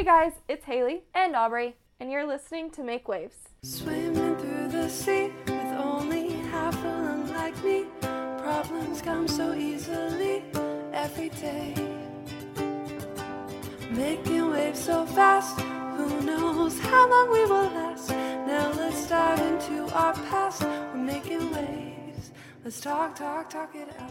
guys, it's Haley and Aubrey, and you're listening to Make Waves. Swimming through the sea with only half a lung like me. Problems come so easily every day. Making waves so fast, who knows how long we will last. Now let's dive into our past. We're making waves. Let's talk it out.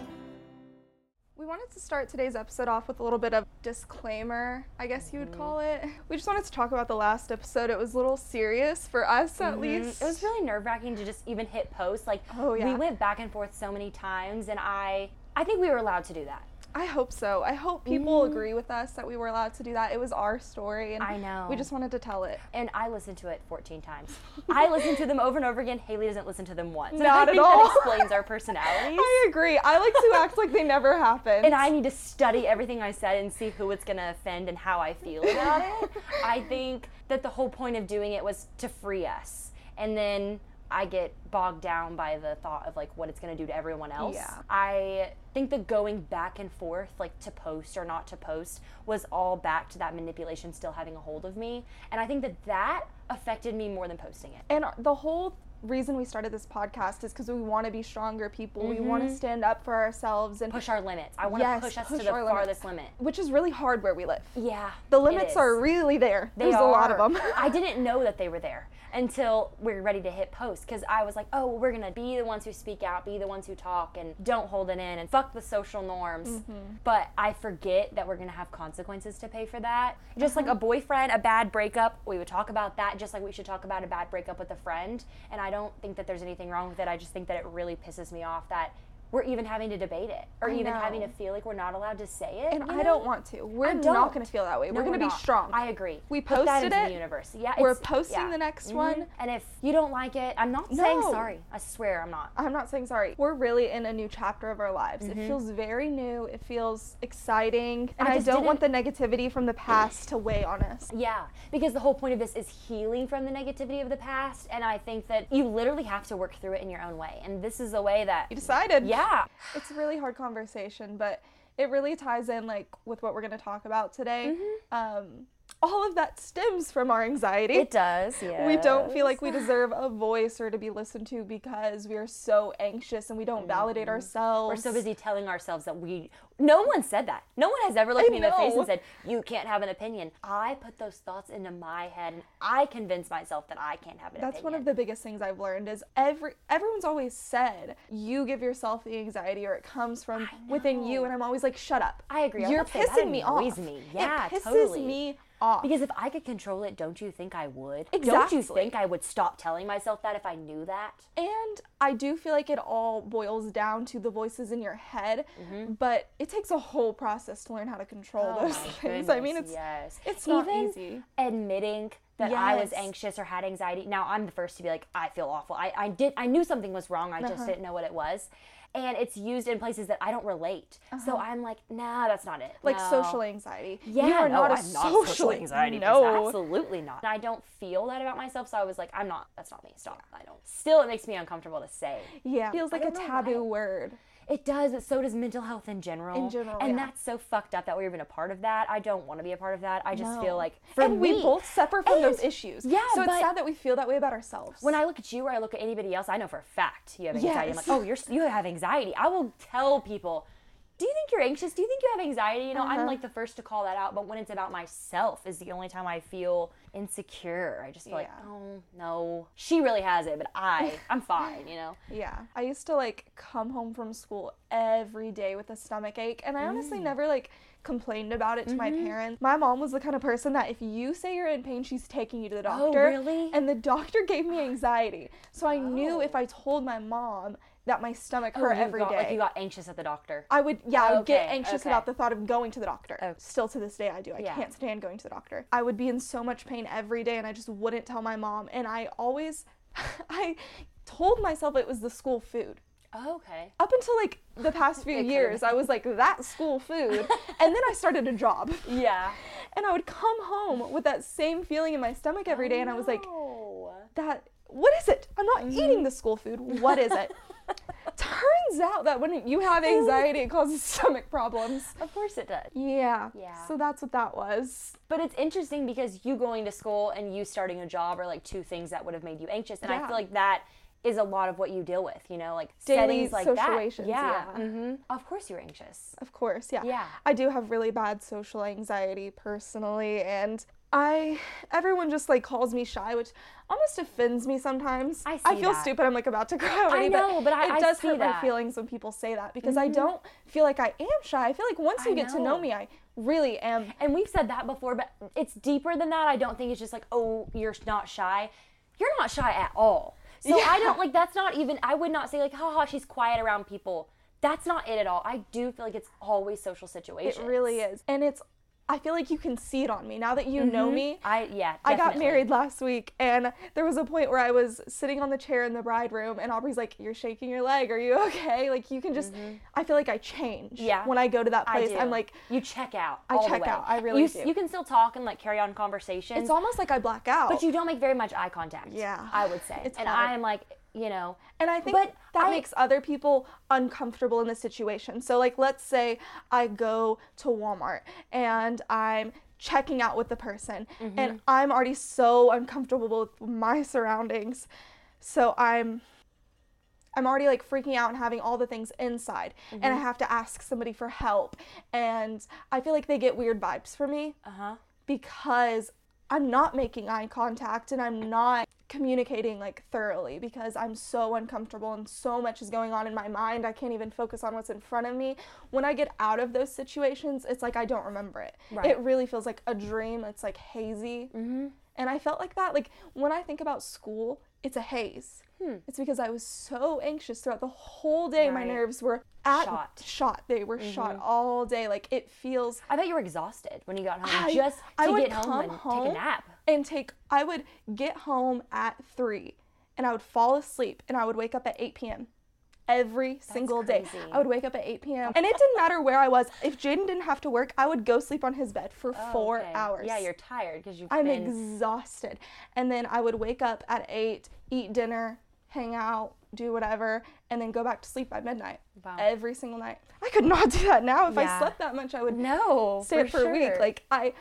We wanted to start today's episode off with a little bit of disclaimer, I guess you would call it. We just wanted to talk about the last episode. It was a little serious for us, at least. It was really nerve-wracking to just even hit post. We went back and forth so many times, and I think we were allowed to do that. I hope so. I hope people agree with us that we were allowed to do that. It was our story, and I know. We just wanted to tell it. And I listened to it 14 times. I listened to them over and over again. Haley doesn't listen to them once. Not and at I all. think that explains our personalities. I agree. I like to act like they never happened. And I need to study everything I said and see who it's going to offend and how I feel about it. I think that the whole point of doing it was to free us. And then I get bogged down by the thought of what it's going to do to everyone else. Yeah. I think the going back and forth, to post or not to post, was all back to that manipulation still having a hold of me. And I think that affected me more than posting it. And the whole reason we started this podcast is because we want to be stronger people. We want to stand up for ourselves and push our limits. I want to push us to the farthest limit. Which is really hard where we live. Yeah. The limits are really there. There's a lot of them. I didn't know that they were there until we were ready to hit post, because I was like, oh, we're going to be the ones who speak out, be the ones who talk, and don't hold it in, and fuck the social norms. But I forget that we're going to have consequences to pay for that. Just like a boyfriend, a bad breakup, we would talk about that just like we should talk about a bad breakup with a friend. And I don't think that there's anything wrong with it. I just think that it really pisses me off that we're even having to debate it, or even having to feel like we're not allowed to say it. And I don't want to. We're not going to feel that way. We're going to be strong. I agree. We posted posted that into it. the universe. Yeah, we're posting the next one. And if you don't like it, I'm not saying sorry. I swear I'm not. I'm not saying sorry. We're really in a new chapter of our lives. It feels very new. It feels exciting. And I don't want the negativity from the past to weigh on us. Yeah, because the whole point of this is healing from the negativity of the past. And I think that you literally have to work through it in your own way. And this is a way that you decided. Yeah. It's a really hard conversation, but it really ties in with what we're going to talk about today. All of that stems from our anxiety. It does, yeah. We don't feel like we deserve a voice or to be listened to because we are so anxious and we don't validate ourselves. We're so busy telling ourselves that no one said that. No one has ever looked me in the face and said, you can't have an opinion. I put those thoughts into my head and I convince myself that I can't have an opinion. That's one of the biggest things I've learned is everyone's always said, you give yourself the anxiety or it comes from within you, and I'm always like, shut up. I agree. You're pissing me off. Yeah, it pisses totally. me off. Because if I could control it, don't you think I would? Exactly. Don't you think I would stop telling myself that if I knew that? And I do feel like it all boils down to the voices in your head, but it takes a whole process to learn how to control those things. I mean, it's not easy. Admitting that I was anxious or had anxiety. Now, I'm the first to be like, I feel awful. I knew something was wrong. I just didn't know what it was. And it's used in places that I don't relate. So I'm like, nah, that's not it. Social anxiety. Yeah, you are not a I'm not social anxiety. No. Absolutely not. And I don't feel that about myself, so I was like, that's not me. Stop. I don't. Still, it makes me uncomfortable to say. Yeah. It feels like a taboo word. It does, but so does mental health in general. And that's so fucked up that we're even a part of that. I don't want to be a part of that. I just feel like, we both suffer from those issues. Yeah, so it's sad that we feel that way about ourselves. When I look at you or I look at anybody else, I know for a fact you have anxiety. I'm like, oh, you have anxiety. I will tell people, do you think you're anxious? Do you think you have anxiety? I'm like the first to call that out, but when it's about myself is the only time I feel insecure. I just feel like, oh, no. She really has it, but I'm fine, Yeah. I used to come home from school every day with a stomach ache, and I honestly never complained about it to my parents. My mom was the kind of person that if you say you're in pain, she's taking you to the doctor. Oh, really? And the doctor gave me anxiety. So I knew if I told my mom that my stomach hurt every day. You got anxious at the doctor. I would get anxious about the thought of going to the doctor. Oh. Still to this day I do. I can't stand going to the doctor. I would be in so much pain every day and I just wouldn't tell my mom. And I told myself it was the school food. Oh, okay. Up until the past few years, I was like, that's school food. And then I started a job. Yeah. And I would come home with that same feeling in my stomach every day. And I was like, what is it? I'm not eating the school food. What is it? Turns out that when you have anxiety, it causes stomach problems. Of course it does. Yeah. Yeah. So that's what that was. But it's interesting because you going to school and you starting a job are like two things that would have made you anxious. And I Yeah. feel like that is a lot of what you deal with, you know, like Daily settings like situations, that. yeah. Mm-hmm. Of course you're anxious. Of course, yeah. Yeah. I do have really bad social anxiety personally, and everyone just like calls me shy, which almost offends me sometimes. I see feel that. stupid. I'm like about to cry already. I know, but I it does see hurt my that. feelings when people say that because I don't feel like I am shy. I feel like once you I get to know. know me, I really am. And we've said that before, but it's deeper than that. I don't think it's just like, oh, you're not shy. You're not shy at all. So I don't like, that's not even, I would not say like, haha, she's quiet around people. That's not it at all. I do feel like it's always social situations. It really is, and I feel like you can see it on me now that you know me. I got got married last week, and there was a point where I was sitting on the chair in the bride room, and Aubrey's like, "You're shaking your leg. Are you okay?" Like you can just. I feel like I change. Yeah. When I go to that place, I do. I'm like, you check out. I all the check way. out. I really do. You can still talk and like carry on conversations. it's almost like I black out. but you don't make very much eye contact. Yeah. I would say. It's and hard. I'm like, you know. And I think But that I- makes other people uncomfortable in the situation. So like, let's say I go to Walmart and I'm checking out with the person and I'm already so uncomfortable with my surroundings. So I'm already like freaking out and having all the things inside and I have to ask somebody for help. And I feel like they get weird vibes from me because I'm not making eye contact and I'm not communicating like thoroughly because I'm so uncomfortable and so much is going on in my mind. I can't even focus on what's in front of me. When I get out of those situations, it's like I don't remember it. Right. It really feels like a dream. It's like hazy. And I felt like that. Like when I think about school, it's a haze. It's because I was so anxious throughout the whole day. My Right. nerves were shot. They were shot all day. Like it feels. I bet you were exhausted when you got home. Just I to would get home come and home take a nap. and I would get home at 3 and I would fall asleep and I would wake up at 8 p.m. every single day. crazy. I would wake up at 8 p.m. and it didn't matter where I was. If Jaden didn't have to work, I would go sleep on his bed for 4 Okay. hours. Yeah, you're tired because you've I'm been. exhausted. And then I would wake up at 8, eat dinner, hang out, do whatever, and then go back to sleep by midnight. Wow. Every single night. I could not do that now. If I Yeah. slept that much, I would No, stay up for a week. sure. Like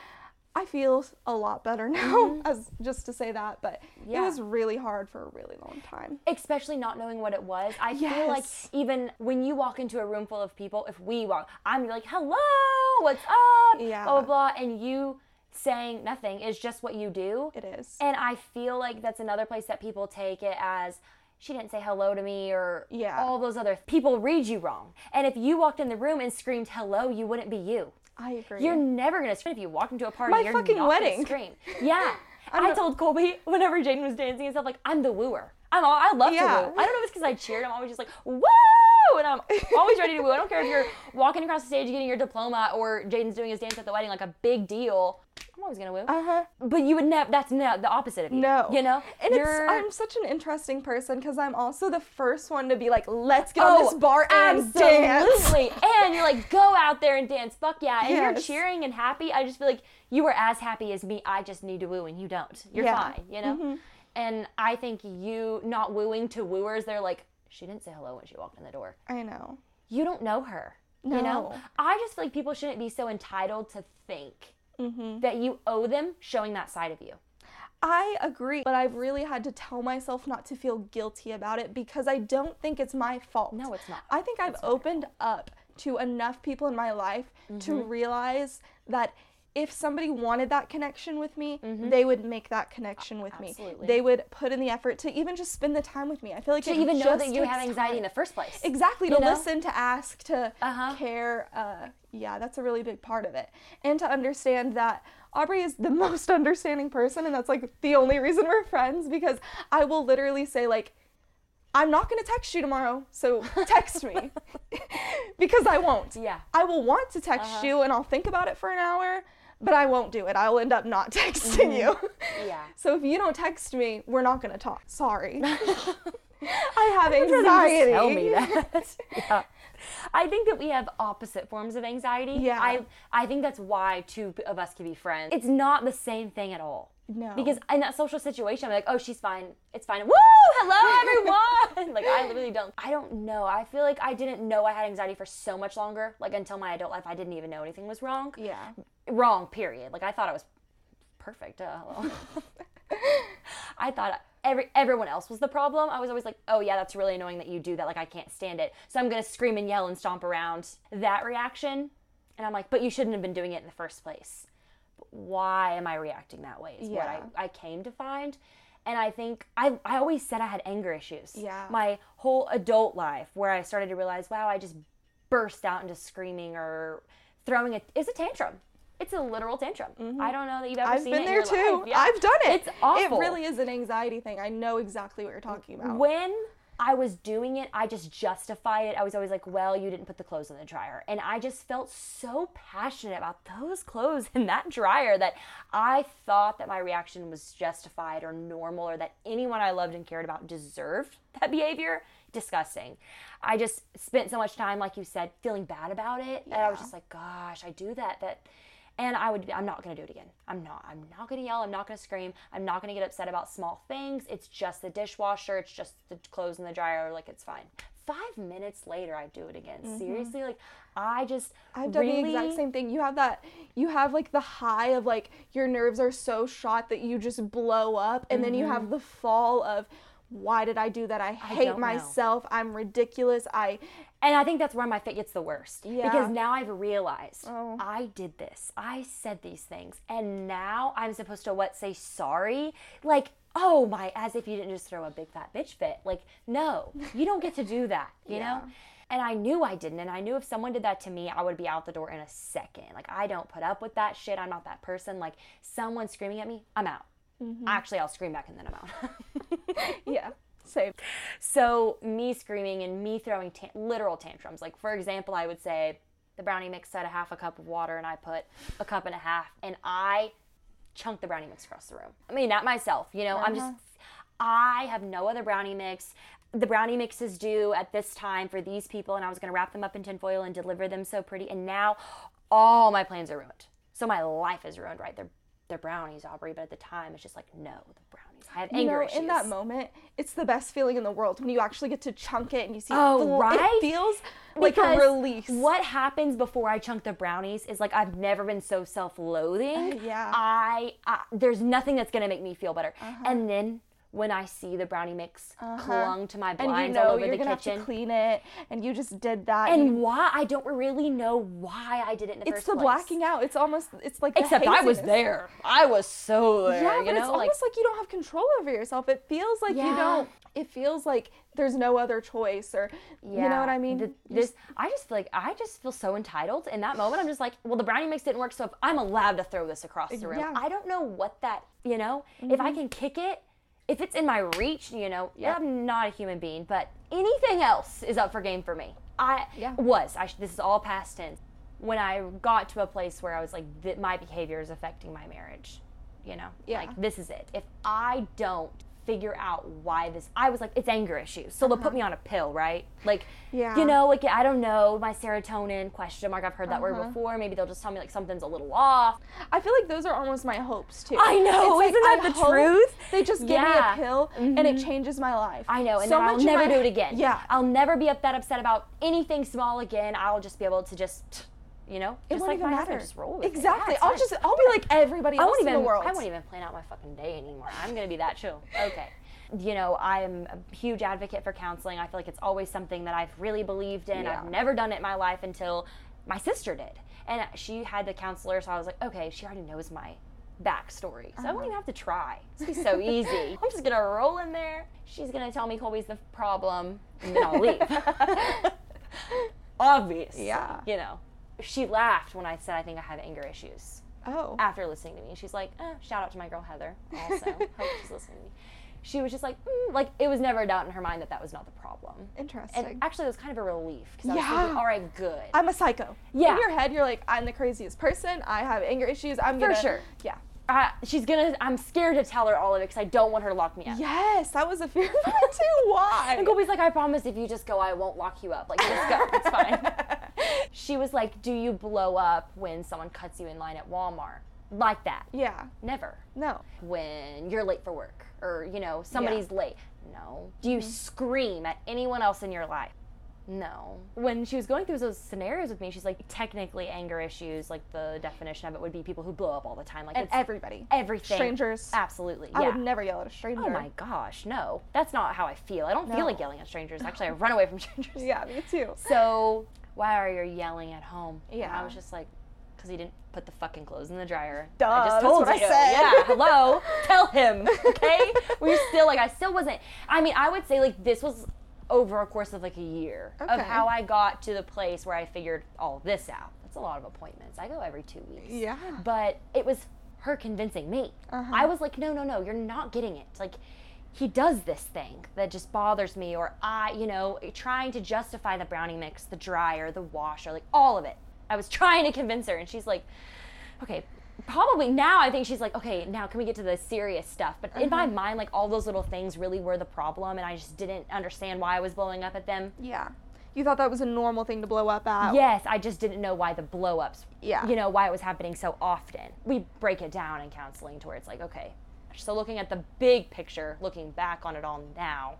I feel a lot better now, as just to say that, but it Yeah. was really hard for a really long time. Especially not knowing what it was. I feel like Yes. even when you walk into a room full of people, if we walk, I'm like, hello, what's up? Yeah. Blah, blah, blah. And you saying nothing is just what you do. It is. And I feel like that's another place that people take it as, she didn't say hello to me, or Yeah. all those other people read you wrong. And if you walked in the room and screamed hello, you wouldn't be you. I agree. You're never gonna scream if you walk into a party. My You're fucking not wedding. Gonna scream. Yeah. I told Colby whenever Jaden was dancing and stuff, like, I'm the wooer. I love Yeah. to woo. I don't know if it's because I cheered. I'm always just like, woo! And I'm always ready to woo. I don't care if you're walking across the stage getting your diploma or Jaden's doing his dance at the wedding, like a big deal. I'm always gonna woo. But you would never. That's not the opposite of you. No. You know. And I'm such an interesting person because I'm also the first one to be like, let's get on this bar and dance. Absolutely. And you're like, go out there and dance. Fuck yeah. And you're Yes. cheering and happy. I just feel like you are as happy as me. I just need to woo and you don't. You're Yeah. fine, you know? And I think you not wooing to wooers, they're like, she didn't say hello when she walked in the door. I know. You don't know her. You know? No. I just feel like people shouldn't be so entitled to think that you owe them showing that side of you. I agree, but I've really had to tell myself not to feel guilty about it because I don't think it's my fault. No, it's not. I think I've opened up to enough people in my life to realize that if somebody wanted that connection with me, they would make that connection with Absolutely. me. They would put in the effort to even just spend the time with me. I feel like To it even know just that you takes have anxiety time. in the first place. Exactly, You to know? listen, to ask, to care. Yeah, that's a really big part of it. And to understand that Aubrey is the most understanding person, and that's like the only reason we're friends, because I will literally say like, I'm not going to text you tomorrow, so text me. Because I won't. Yeah. I will want to text you and I'll think about it for an hour, but I won't do it. I'll end up not texting you. Yeah. So if you don't text me, we're not going to talk. Sorry. I have anxiety. Tell me that. Yeah. I think that we have opposite forms of anxiety. Yeah. I think that's why two of us can be friends. It's not the same thing at all. No. Because in that social situation, I'm like, oh, she's fine. It's fine. Woo! Hello, everyone! Like, I literally I don't know. I feel like I didn't know I had anxiety for so much longer. Like, until my adult life, I didn't even know anything was wrong. Yeah. Wrong, period. Like, I thought I was perfect. Hello. I thought everyone else was the problem. I was always like, oh yeah, that's really annoying that you do that. Like, I can't stand it. So I'm going to scream and yell and stomp around. That reaction. And I'm like, but you shouldn't have been doing it in the first place. But why am I reacting that way is what I came to find. And I think I always said I had anger issues. Yeah. My whole adult life, where I started to realize, wow, I just burst out into screaming or throwing it's a tantrum. It's a literal tantrum. Mm-hmm. I don't know that you've ever seen it in your life. I've been there too. Yeah. I've done it. It's awful. It really is an anxiety thing. I know exactly what you're talking about. When I was doing it, I just justified it. I was always like, well, you didn't put the clothes in the dryer. And I just felt so passionate about those clothes in that dryer that I thought that my reaction was justified or normal, or that anyone I loved and cared about deserved that behavior. Disgusting. I just spent so much time, like you said, feeling bad about it. Yeah. And I was just like, gosh, I do that. And I'm not going to do it again. I'm not going to yell. I'm not going to scream. I'm not going to get upset about small things. It's just the dishwasher. It's just the clothes in the dryer. Like, it's fine. 5 minutes later, I do it again. Mm-hmm. Seriously, like, I've done the exact same thing. You have like the high of like your nerves are so shot that you just blow up. And then you have the fall of, why did I do that? I hate myself. I'm ridiculous. And I think that's where my fit gets the worst. Yeah. Because now I've realized I did this. I said these things. And now I'm supposed to say sorry? Like, oh my, as if you didn't just throw a big fat bitch fit. Like, no, you don't get to do that, you know? And I knew I didn't. And I knew if someone did that to me, I would be out the door in a second. Like, I don't put up with that shit. I'm not that person. Like, someone screaming at me, I'm out. Mm-hmm. Actually, I'll scream back and then I'm out. Yeah. Same. So me screaming and me throwing literal tantrums. Like, for example, I would say the brownie mix had a half a cup of water and I put a cup and a half and I chunked the brownie mix across the room. I mean, not myself, you know, I have no other brownie mix. The brownie mix is due at this time for these people and I was going to wrap them up in tinfoil and deliver them so pretty. And now all my plans are ruined. So my life is ruined, right? They're brownies, Aubrey, but at the time it's just like, no, the brownies. I have anger issues. In that moment, it's the best feeling in the world when you actually get to chunk it and you see right? It feels like a release. What happens before I chunk the brownies is like I've never been so self-loathing. Yeah. There's nothing that's gonna make me feel better. And then when I see the brownie mix clung to my blinds all over the kitchen. And you're going to have to clean it, and you just did that. And why? I don't really know why I did it in the first place. It's the blacking out. It's like except I was there. I was so there, yeah, but it's almost like you don't have control over yourself. It feels like you don't. It feels like there's no other choice, or you know what I mean? I just feel so entitled in that moment. I'm just like, well, the brownie mix didn't work, so if I'm allowed to throw this across the room. I don't know what that, you know, if I can kick it, if it's in my reach, you know, I'm not a human being, but anything else is up for game for me. This is all past tense. When I got to a place where I was like, my behavior is affecting my marriage, you know, like this is it. If I don't figure out why I was like, it's anger issues. So they'll put me on a pill, right? Like, you know, like, I don't know, my serotonin, ? I've heard that word before. Maybe they'll just tell me like something's a little off. I feel like those are almost my hopes too. I know, isn't that the truth? They just give me a pill and it changes my life. I know, and then I'll never do it again. Yeah. I'll never be that upset about anything small again. I'll just be able to just, you know, it just won't like even my matter. Husband, just roll with exactly. it. I'll be like everybody else in the world. I won't even plan out my fucking day anymore. I'm gonna be that chill. Okay. You know, I'm a huge advocate for counseling. I feel like it's always something that I've really believed in. I've never done it in my life until my sister did. And she had the counselor, so I was like, okay, she already knows my backstory. So I won't even have to try. It's gonna be so easy. I'm just gonna roll in there. She's gonna tell me Colby's the problem, and then I'll leave. Obvious. Yeah. You know. She laughed when I said I think I have anger issues. Oh. After listening to me. And she's like, shout out to my girl Heather also. Hope she's listening to me. She was just like, like, it was never a doubt in her mind that was not the problem. Interesting. And actually, it was kind of a relief, because I was thinking, all right, good. I'm a psycho. Yeah. In your head, you're like, I'm the craziest person. I have anger issues. For sure. Yeah. I'm scared to tell her all of it, because I don't want her to lock me up. Yes, that was a fear of mine too. Why? And Colby's like, I promise if you just go, I won't lock you up. Like, just go. It's fine. She was like, do you blow up when someone cuts you in line at Walmart? like that. Yeah. Never. No. When you're late for work or, somebody's late. No. Do you scream at anyone else in your life? No. When she was going through those scenarios with me, she's like, technically anger issues, like the definition of it would be people who blow up all the time. Like, And it's everybody. everything. Strangers. Absolutely. Yeah. I would never yell at a stranger. Oh my gosh, no. That's not how I feel. I don't feel like yelling at strangers. Actually, I run away from strangers. Yeah, me too. So, why are you yelling at home? Yeah. And I was just like, because he didn't put the fucking clothes in the dryer. Duh, I just that's told what you. I said. Yeah, hello. Tell him, okay? I still wasn't. I mean, I would say, like, this was over a course of, like, a year of Okay. how I got to the place where I figured all this out. That's a lot of appointments. I go every 2 weeks. Yeah. But it was her convincing me. I was like, no, you're not getting it. Like, he does this thing that just bothers me, or trying to justify the brownie mix, the dryer, the washer, like all of it. I was trying to convince her, and she's like, okay, probably now I think she's like, okay, now can we get to the serious stuff? But in my mind, like, all those little things really were the problem, and I just didn't understand why I was blowing up at them. Yeah. You thought that was a normal thing to blow up at? Yes, I just didn't know why the blow-ups, Yeah. why it was happening so often. We break it down in counseling to where it's like, okay, so looking at the big picture, looking back on it all now,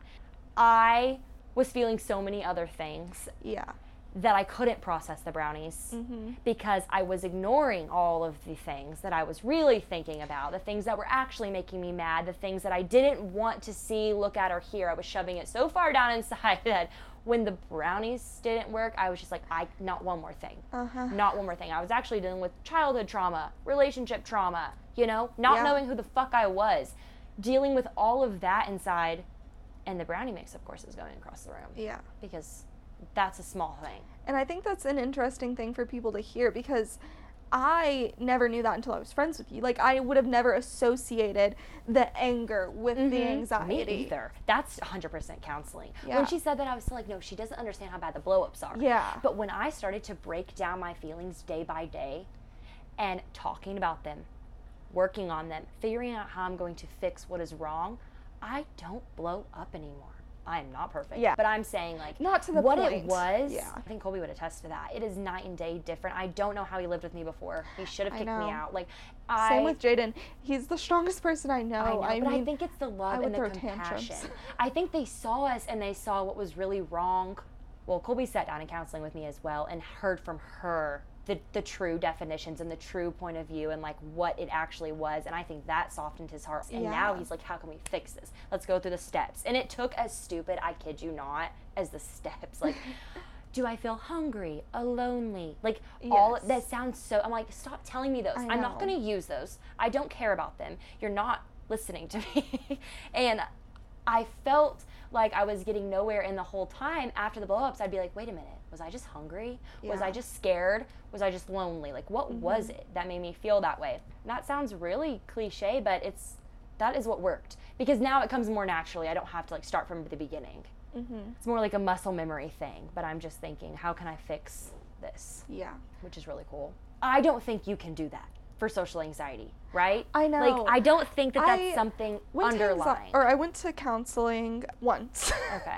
I was feeling so many other things Yeah. that I couldn't process the brownies because I was ignoring all of the things that I was really thinking about, the things that were actually making me mad, the things that I didn't want to see, look at, or hear. I was shoving it so far down inside that when the brownies didn't work, I was just like, not one more thing. Not one more thing. I was actually dealing with childhood trauma, relationship trauma, not knowing who the fuck I was, dealing with all of that inside, and the brownie mix, of course, is going across the room. Yeah. Because that's a small thing. And I think that's an interesting thing for people to hear, because I never knew that until I was friends with you. Like, I would have never associated the anger with the anxiety. Me either. That's 100% counseling. Yeah. When she said that, I was still like, no, she doesn't understand how bad the blow-ups are. Yeah. But when I started to break down my feelings day by day and talking about them, working on them, figuring out how I'm going to fix what is wrong, I don't blow up anymore. I am not perfect. Yeah. But I'm saying, like, Not to the what point. it was, Yeah. I think Colby would attest to that. It is night and day different. I don't know how he lived with me before. He should have I kicked me know. out. Like, Same with Jaden. He's the strongest person I know. I know, but mean, I think it's the love would and the throw compassion. tantrums. I think they saw us and they saw what was really wrong. Well, Colby sat down in counseling with me as well and heard from her the true definitions and the true point of view and like what it actually was, and I think that softened his heart. And now he's like, how can we fix this? Let's go through the steps. And it took as stupid, I kid you not, as the steps. Like, do I feel hungry, lonely? Like, all that sounds so, I'm like, stop telling me those. I'm not going to use those. I don't care about them. You're not listening to me. And I felt like I was getting nowhere, and the whole time after the blow-ups, I'd be like, wait a minute, was I just hungry? Was I just scared? Was I just lonely? Like, what was it that made me feel that way? And that sounds really cliche, but that is what worked. Because now it comes more naturally. I don't have to like start from the beginning. It's more like a muscle memory thing, but I'm just thinking, how can I fix this? Yeah. Which is really cool. I don't think you can do that for social anxiety, right? I know. Like, I don't think that's something underlying. I went to counseling once. Okay.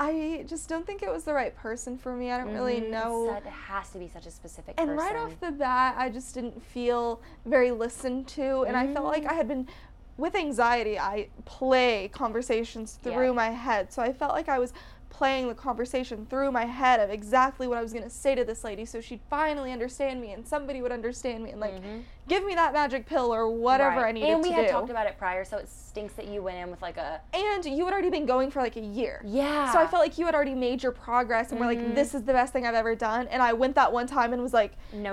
I just don't think it was the right person for me. I don't really know. It has to be such a specific And person. right off the bat, I just didn't feel very listened to, and I felt like I had been, with anxiety, I play conversations through my head, so I felt like I was playing the conversation through my head of exactly what I was going to say to this lady so she'd finally understand me and somebody would understand me and like give me that magic pill or whatever I needed to do. And we had talked about it prior, so it stinks that you went in with like a... And you had already been going for like a year. Yeah. So I felt like you had already made your progress and were like, this is the best thing I've ever done. And I went that one time and was like, no,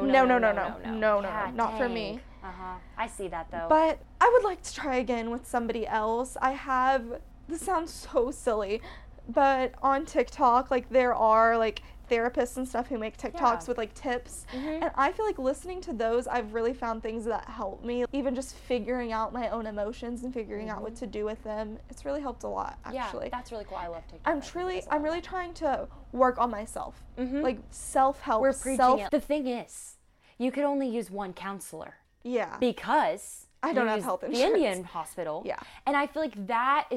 not for me. I see that though. But I would like to try again with somebody else. This sounds so silly, but on TikTok, like there are like therapists and stuff who make TikToks with like tips. And I feel like listening to those, I've really found things that help me. Even just figuring out my own emotions and figuring out what to do with them. It's really helped a lot, actually. Yeah, that's really cool. I love TikTok. I'm really trying to work on myself. Like self-help. We're preaching it. The thing is, you could only use one counselor. Yeah. Because I don't you have use health the insurance. Indian hospital. Yeah. And I feel like that is just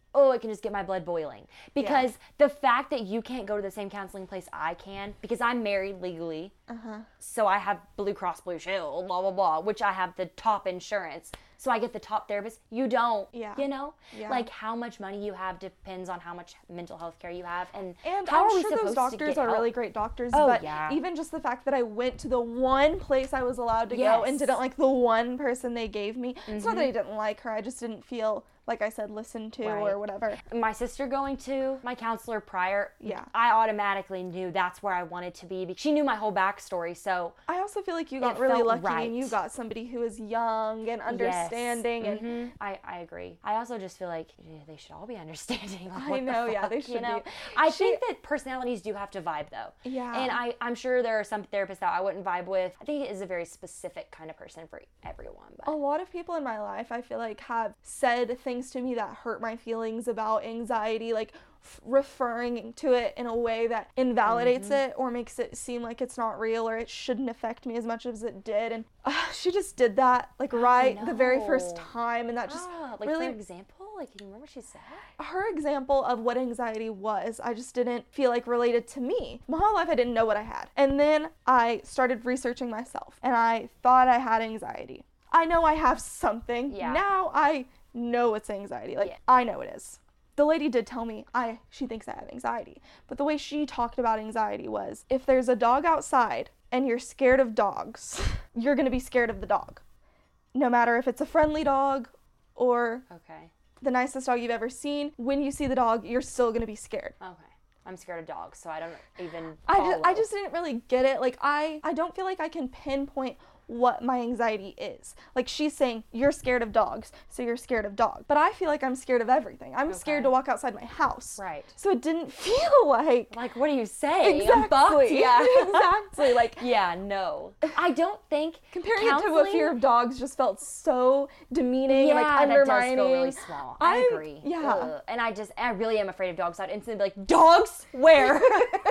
oh, it can just get my blood boiling. Because the fact that you can't go to the same counseling place I can, because I'm married legally, so I have Blue Cross Blue Shield, blah, blah, blah, which I have the top insurance. So I get the top therapist. You don't, you know? Yeah. Like, how much money you have depends on how much mental health care you have. And I'm how are we sure supposed those to doctors get are help? really great doctors, Oh, but yeah. even just the fact that I went to the one place I was allowed to go and Yes. didn't like the one person they gave me. It's not that I didn't like her, I just didn't feel, like I said, listened to Right. or whatever. My sister going to my counselor prior, Yeah. I automatically knew that's where I wanted to be. Because she knew my whole backstory, so I also feel like you got It really felt lucky right. and you got somebody who is young and understanding and I agree. I also just feel like they should all be understanding. Like, I what the know, yeah, fuck, they you should know? be. I think that personalities do have to vibe, though. Yeah. And I'm sure there are some therapists that I wouldn't vibe with. I think it is a very specific kind of person for everyone. But a lot of people in my life, I feel like, have said things to me that hurt my feelings about anxiety, like referring to it in a way that invalidates it or makes it seem like it's not real or it shouldn't affect me as much as it did. And she just did that, like, right the very first no. time. And that just like, really... for example, like, can you remember what she said? Her example of what anxiety was, I just didn't feel like related to me. My whole life I didn't know what I had. And then I started researching myself and I thought I had anxiety. I know I have something. Yeah. Now I know it's anxiety. Like, I know it is. The lady did tell me she thinks I have anxiety. But the way she talked about anxiety was, if there's a dog outside and you're scared of dogs, you're going to be scared of the dog. No matter if it's a friendly dog or the nicest dog you've ever seen, when you see the dog, you're still going to be scared. Okay. I'm scared of dogs, so I don't even I just didn't really get it. Like, I don't feel like I can pinpoint what my anxiety is. Like, she's saying, you're scared of dogs, so you're scared of dogs. But I feel like I'm scared of everything. I'm scared to walk outside my house. Right. So it didn't feel like... Like, what do you say? Exactly. I'm bucked? Yeah. Exactly. Like, yeah, no. I don't think comparing it to a fear of dogs just felt so demeaning, like undermining. That does feel really small. I agree. Yeah. Ugh. And I really am afraid of dogs. So I'd instantly be like, dogs? Where?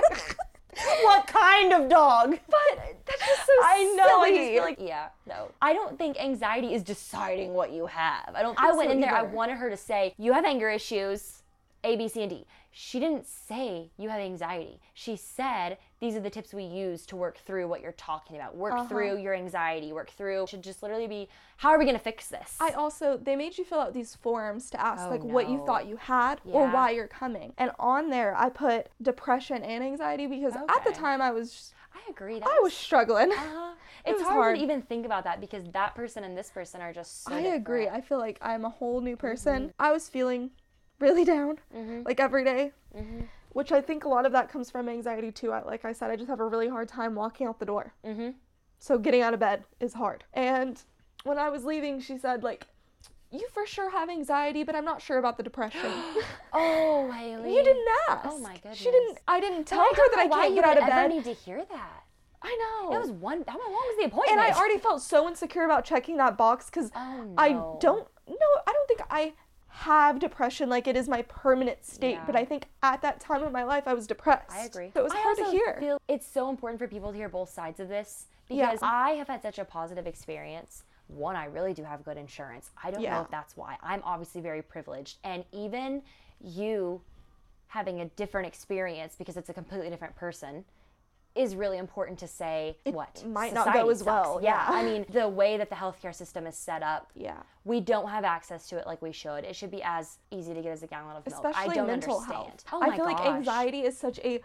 What kind of dog? But that's just so I know. I silly. just feel like, no. I don't think anxiety is deciding what you have. I went in there, I wanted her to say, you have anger issues, A, B, C, and D. She didn't say you have anxiety. She said, these are the tips we use to work through what you're talking about. Work through your anxiety. Work through. It should just literally be, how are we going to fix this? They made you fill out these forms to ask what you thought you had or why you're coming. And on there, I put depression and anxiety because at the time I was agree. I was struggling. It's hard to even think about that because that person and this person are just so different. Agree. I feel like I'm a whole new person. I was feeling really down, like every day, which I think a lot of that comes from anxiety too. Like I said, I just have a really hard time walking out the door. So getting out of bed is hard. And when I was leaving, she said, like, you for sure have anxiety, but I'm not sure about the depression. Oh, Haley. You didn't ask. Oh my goodness. I didn't tell her that I can't get out of bed. I need to hear that. I know. It was how long was the appointment? And I already felt so insecure about checking that box because I don't think I have depression like it is my permanent state, but I think at that time of my life I was depressed. I agree. So it was hard to hear. Feel it's so important for people to hear both sides of this because I have had such a positive experience. One, I really do have good insurance. I don't know if that's why. I'm obviously very privileged. And even you having a different experience because it's a completely different person is really important to say what might not go as well. Yeah. I mean, the way that the healthcare system is set up, we don't have access to it like we should. It should be as easy to get as a gallon of milk. Especially I don't mental understand. health. Oh my I feel like anxiety is such a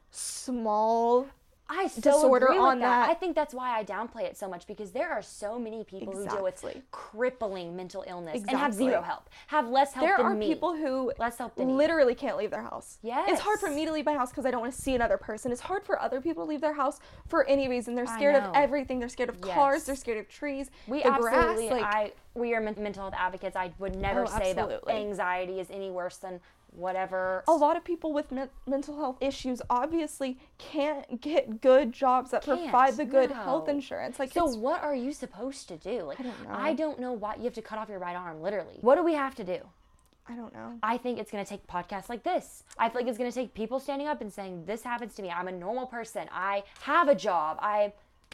small disorder agree on with that. I think that's why I downplay it so much because there are so many people who deal with crippling mental illness and have zero help, have less help than me. There are people who less help than literally can't leave their house. Yes. It's hard for me to leave my house because I don't want to see another person. It's hard for other people to leave their house for any reason. They're scared of everything. They're scared of cars. They're scared of trees. We the absolutely, grass. We are mental health advocates. I would never say that anxiety is any worse than whatever. A lot of people with mental health issues obviously can't get good jobs that provide the good health insurance. Like, so what are you supposed to do? Like, I don't know. I don't know why you have to cut off your right arm, literally. What do we have to do? I don't know. I think it's going to take podcasts like this. I feel like it's going to take people standing up and saying, this happens to me. I'm a normal person. I have a job. I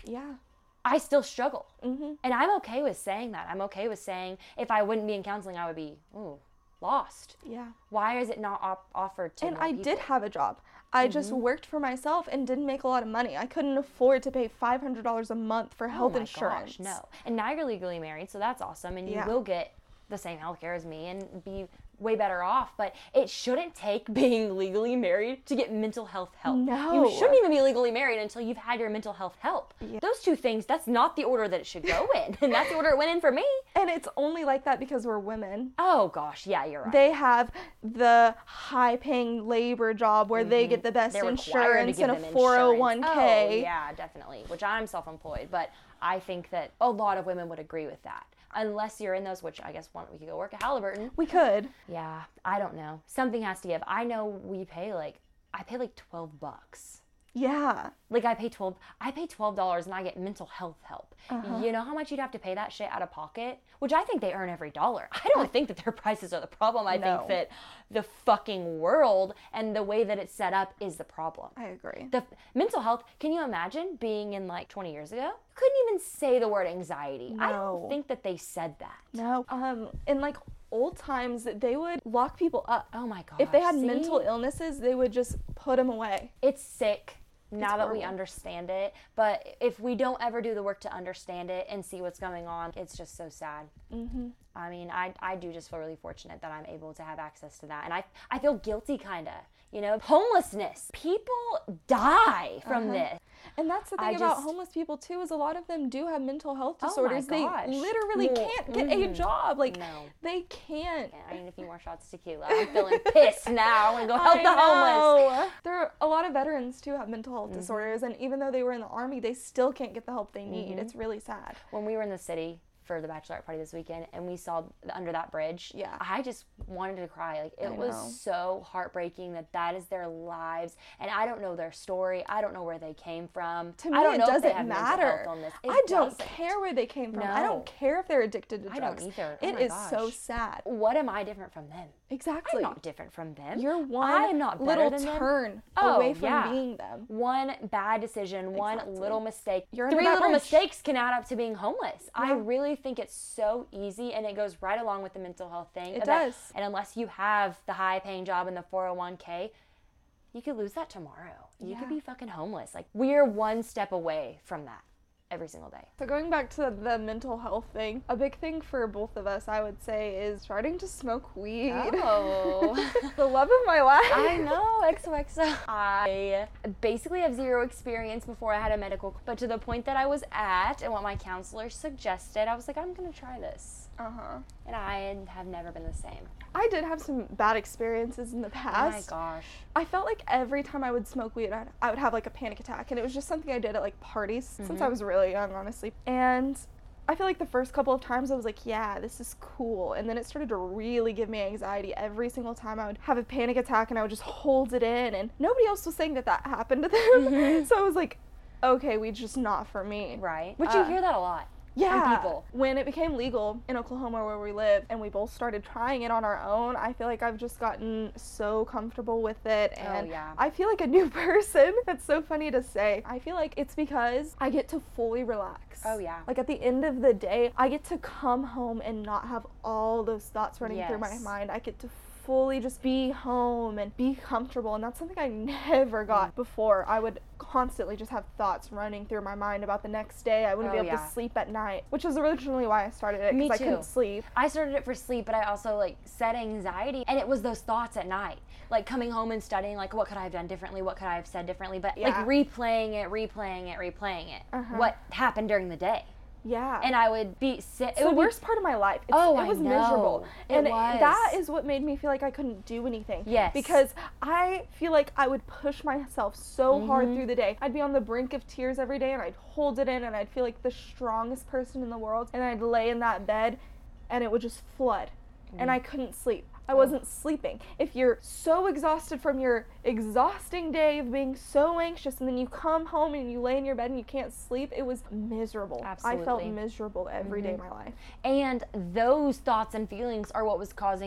still struggle. And I'm okay with saying that. I'm okay with saying if I wouldn't be in counseling, I would be, ooh, lost? Yeah. Why is it not offered to And more I people? did have a job. I just worked for myself and didn't make a lot of money. I couldn't afford to pay $500 a month for health insurance. Gosh, no. And now you're legally married, so that's awesome. And you Yeah. will get the same health care as me and be way better off. But it shouldn't take being legally married to get mental health help. No. You shouldn't even be legally married until you've had your mental health help. Those two things, that's not the order that it should go in. And that's the order it went in for me. And it's only like that because we're women. Oh, gosh. Yeah, you're right. They have the high-paying labor job where they get the best They're required to insurance give and a them 401k. insurance. Oh, yeah, definitely. Which I'm self-employed, but I think that a lot of women would agree with that. Unless you're in those, which I guess we could go work at Halliburton. We could. Yeah, I don't know. Something has to give. I know I pay like $12. Yeah. Like I pay $12 and I get mental health help. You know how much you'd have to pay that shit out of pocket? Which I think they earn every dollar. I don't think that their prices are the problem. I think that the fucking world and the way that it's set up is the problem. I agree. The mental health, can you imagine being in like 20 years ago? Couldn't even say the word anxiety. I don't think that they said that. No. In like old times, they would lock people up. Oh my gosh. If they had see? mental illnesses, they would just put them away. It's sick now that we horrible. understand it. But if we don't ever do the work to understand it and see what's going on, it's just so sad. I mean, I do just feel really fortunate that I'm able to have access to that. And I feel guilty kind of. You know, homelessness. People die from this. And that's the thing about homeless people too, is a lot of them do have mental health Oh my disorders. gosh. They literally can't get a job. Like, they can't. I need a few more shots of tequila. I'm feeling pissed now. I want to go help the homeless. There are a lot of veterans too have mental health disorders, and even though they were in the Army, they still can't get the help they need. It's really sad. When we were in the city for the bachelorette party this weekend and we saw under that bridge, I just wanted to cry. Like, it was so heartbreaking that is their lives, and I don't know their story. I don't know where they came from. To me, I don't know it if they doesn't have mental matter. health illness. I don't care where they came from. I No. don't care if they're addicted to I drugs. don't either. Oh It my is so gosh. sad. What am I different from them? Exactly. I'm not different from them. You're one I am not better little than them. turn Oh, away from yeah. being them. One bad decision, one Exactly. little mistake. You're under 3 that little bridge. mistakes can add up to being homeless. I really think it's so easy, and it goes right along with the mental health thing. It does. And unless you have the high paying job and the 401k, you could lose that tomorrow. You could be fucking homeless. Like, we're one step away from that every single day. So going back to the mental health thing, a big thing for both of us, I would say, is starting to smoke weed. Oh. The love of my life. I know, XOXO. I basically have zero experience before I had a medical, but to the point that I was at and what my counselor suggested, I was like, I'm gonna try this. And I have never been the same. I did have some bad experiences in the Oh past. my gosh. I felt like every time I would smoke weed, I would have like a panic attack, and it was just something I did at like parties since I was really young, honestly. And I feel like the first couple of times I was like, yeah, this is cool. And then it started to really give me anxiety. Every single time I would have a panic attack and I would just hold it in, and nobody else was saying that happened to them. So I was like, okay, weed's just not for me. Right. But you hear that a lot. Yeah. From people. When it became legal in Oklahoma where we live and we both started trying it on our own, I feel like I've just gotten so comfortable with it, and I feel like a new person. That's so funny to say. I feel like it's because I get to fully relax. Oh, yeah. Like at the end of the day, I get to come home and not have all those thoughts running through my mind. I get to fully just be home and be comfortable, and that's something I never got before. I would constantly just have thoughts running through my mind about the next day. I wouldn't be able to sleep at night, which is originally why I started it, because I couldn't sleep. I started it for sleep, but I also like said anxiety, and it was those thoughts at night, like coming home and studying, like what could I have done differently, what could I have said differently, but like replaying it, what happened during the day. Yeah. And I would be sick. It's the worst part of my life. It was miserable. And that is what made me feel like I couldn't do anything. Yes. Because I feel like I would push myself so hard through the day. I'd be on the brink of tears every day, and I'd hold it in, and I'd feel like the strongest person in the world, and I'd lay in that bed, and it would just flood. And I couldn't sleep. I wasn't sleeping. If you're so exhausted from your exhausting day of being so anxious, and then you come home and you lay in your bed and you can't sleep, it was miserable. Absolutely. I felt miserable every day of my life. And those thoughts and feelings are what was causing